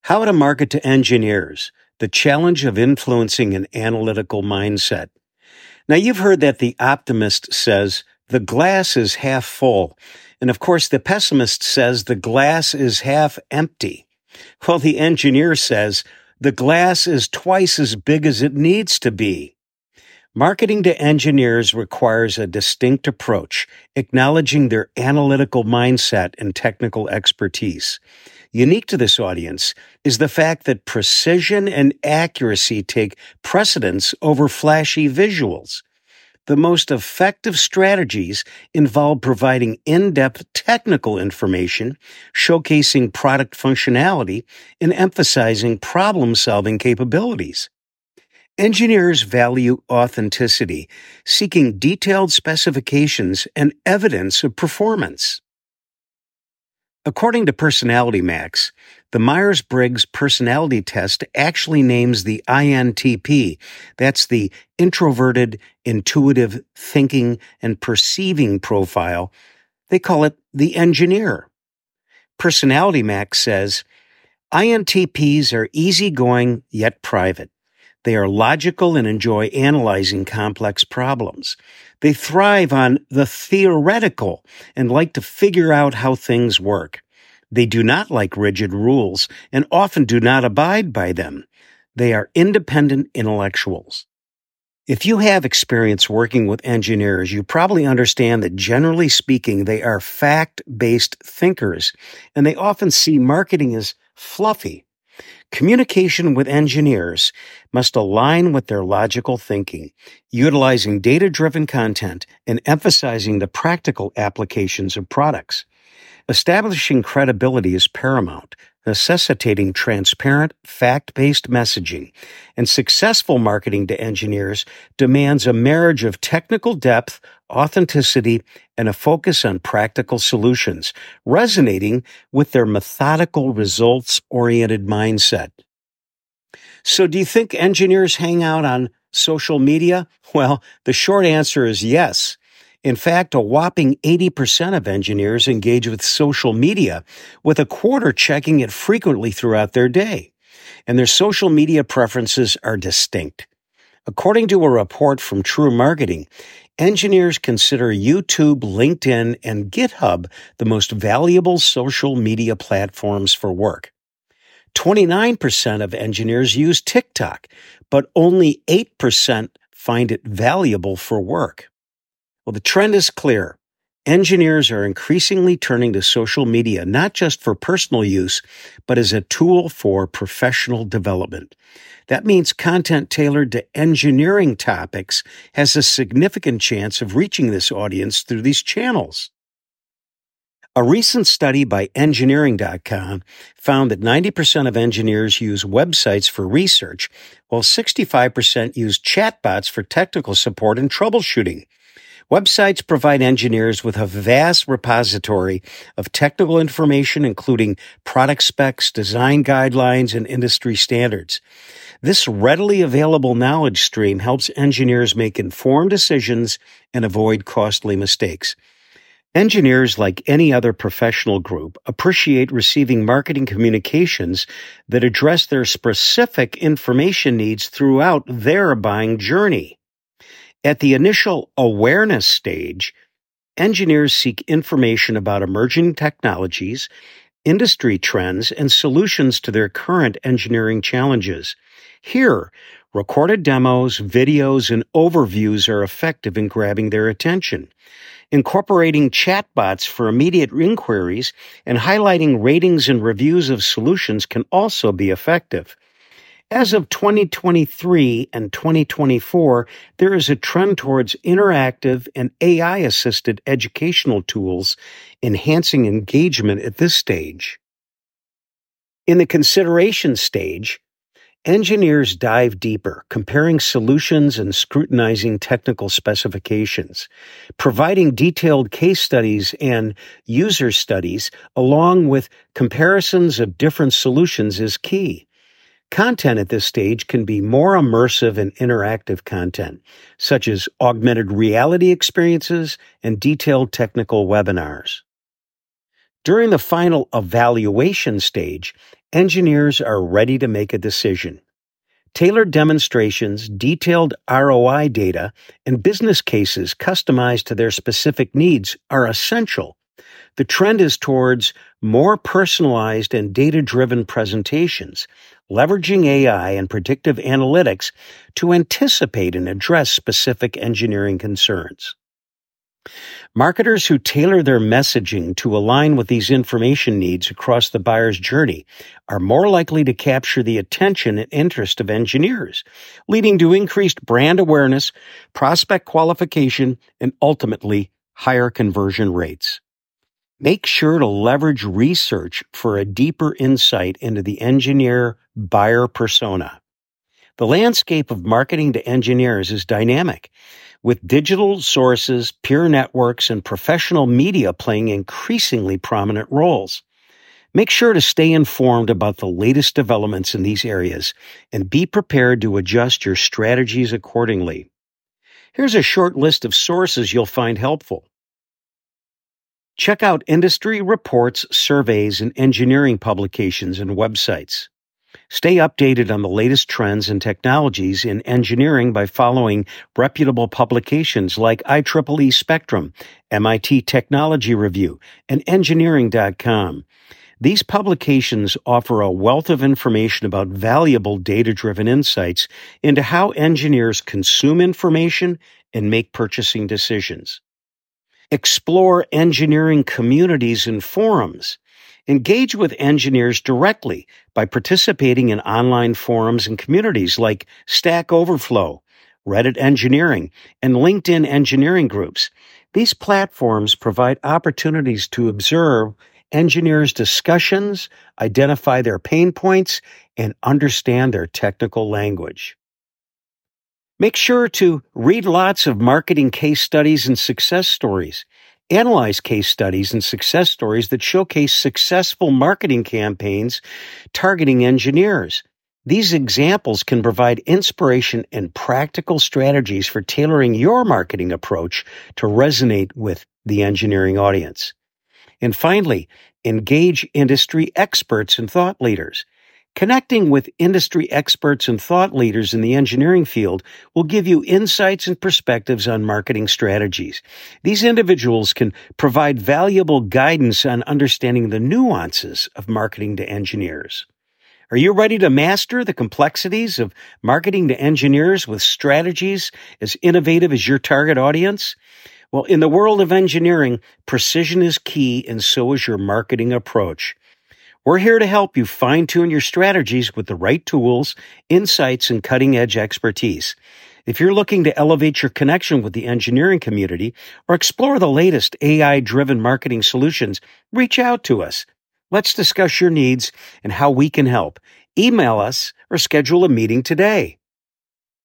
How to market to engineers, the challenge of influencing an analytical mindset. Now, you've heard that the optimist says the glass is half full. And of course, the pessimist says the glass is half empty. Well, the engineer says the glass is twice as big as it needs to be. Marketing to engineers requires a distinct approach, acknowledging their analytical mindset and technical expertise. Unique to this audience is the fact that precision and accuracy take precedence over flashy visuals. The most effective strategies involve providing in-depth technical information, showcasing product functionality, and emphasizing problem-solving capabilities. Engineers value authenticity, seeking detailed specifications and evidence of performance. According to Personality Max, the Myers-Briggs personality test actually names the INTP, that's the introverted, intuitive, thinking, and perceiving profile. They call it the engineer. Personality Max says, INTPs are easygoing yet private. They are logical and enjoy analyzing complex problems. They thrive on the theoretical and like to figure out how things work. They do not like rigid rules and often do not abide by them. They are independent intellectuals. If you have experience working with engineers, you probably understand that generally speaking, they are fact-based thinkers, and they often see marketing as fluffy. Communication with engineers must align with their logical thinking, utilizing data-driven content and emphasizing the practical applications of products. Establishing credibility is paramount, necessitating transparent, fact-based messaging, and successful marketing to engineers demands a marriage of technical depth, authenticity, and a focus on practical solutions, resonating with their methodical, results-oriented mindset. So do you think engineers hang out on social media? Well, the short answer is yes. In fact, a whopping 80% of engineers engage with social media, with a quarter checking it frequently throughout their day. And their social media preferences are distinct. According to a report from True Marketing, engineers consider YouTube, LinkedIn, and GitHub the most valuable social media platforms for work. 29% of engineers use TikTok, but only 8% find it valuable for work. Well, the trend is clear. Engineers are increasingly turning to social media not just for personal use, but as a tool for professional development. That means content tailored to engineering topics has a significant chance of reaching this audience through these channels. A recent study by Engineering.com found that 90% of engineers use websites for research, while 65% use chatbots for technical support and troubleshooting. Websites provide engineers with a vast repository of technical information, including product specs, design guidelines, and industry standards. This readily available knowledge stream helps engineers make informed decisions and avoid costly mistakes. Engineers, like any other professional group, appreciate receiving marketing communications that address their specific information needs throughout their buying journey. At the initial awareness stage, engineers seek information about emerging technologies, industry trends, and solutions to their current engineering challenges. Here, recorded demos, videos, and overviews are effective in grabbing their attention. Incorporating chatbots for immediate inquiries and highlighting ratings and reviews of solutions can also be effective. As of 2023 and 2024, there is a trend towards interactive and AI-assisted educational tools, enhancing engagement at this stage. In the consideration stage, engineers dive deeper, comparing solutions and scrutinizing technical specifications. Providing detailed case studies and user studies, along with comparisons of different solutions, is key. Content at this stage can be more immersive and interactive content, such as augmented reality experiences and detailed technical webinars. During the final evaluation stage, engineers are ready to make a decision. Tailored demonstrations, detailed ROI data, and business cases customized to their specific needs are essential. The trend is towards more personalized and data-driven presentations, leveraging AI and predictive analytics to anticipate and address specific engineering concerns. Marketers who tailor their messaging to align with these information needs across the buyer's journey are more likely to capture the attention and interest of engineers, leading to increased brand awareness, prospect qualification, and ultimately higher conversion rates. Make sure to leverage research for a deeper insight into the engineer-buyer persona. The landscape of marketing to engineers is dynamic, with digital sources, peer networks, and professional media playing increasingly prominent roles. Make sure to stay informed about the latest developments in these areas and be prepared to adjust your strategies accordingly. Here's a short list of sources you'll find helpful. Check out industry reports, surveys, and engineering publications and websites. Stay updated on the latest trends and technologies in engineering by following reputable publications like IEEE Spectrum, MIT Technology Review, and Engineering.com. These publications offer a wealth of information about valuable data-driven insights into how engineers consume information and make purchasing decisions. Explore engineering communities and forums. Engage with engineers directly by participating in online forums and communities like Stack Overflow, Reddit Engineering, and LinkedIn Engineering Groups. These platforms provide opportunities to observe engineers' discussions, identify their pain points, and understand their technical language. Make sure to read lots of marketing case studies and success stories. Analyze case studies and success stories that showcase successful marketing campaigns targeting engineers. These examples can provide inspiration and practical strategies for tailoring your marketing approach to resonate with the engineering audience. And finally, engage industry experts and thought leaders. Connecting with industry experts and thought leaders in the engineering field will give you insights and perspectives on marketing strategies. These individuals can provide valuable guidance on understanding the nuances of marketing to engineers. Are you ready to master the complexities of marketing to engineers with strategies as innovative as your target audience? Well, in the world of engineering, precision is key, and so is your marketing approach. We're here to help you fine-tune your strategies with the right tools, insights, and cutting-edge expertise. If you're looking to elevate your connection with the engineering community or explore the latest AI-driven marketing solutions, reach out to us. Let's discuss your needs and how we can help. Email us or schedule a meeting today.